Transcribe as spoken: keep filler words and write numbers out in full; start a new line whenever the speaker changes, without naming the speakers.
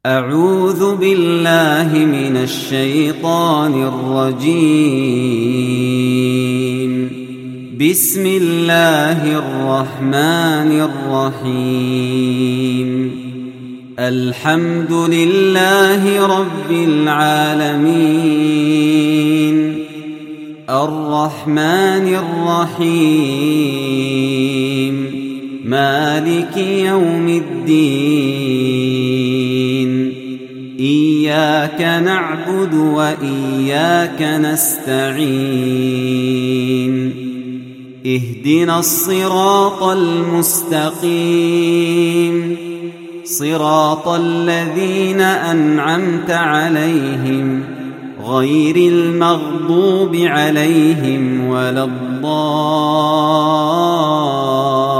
أعوذ بالله من الشيطان الرجيم. بسم الله الرحمن الرحيم. الحمد لله رب العالمين، الرحمن الرحيم، مالك يوم الدين. إياك نعبد وإياك نستعين. اهدنا الصراط المستقيم، صراط الذين أنعمت عليهم غير المغضوب عليهم ولا الضالين.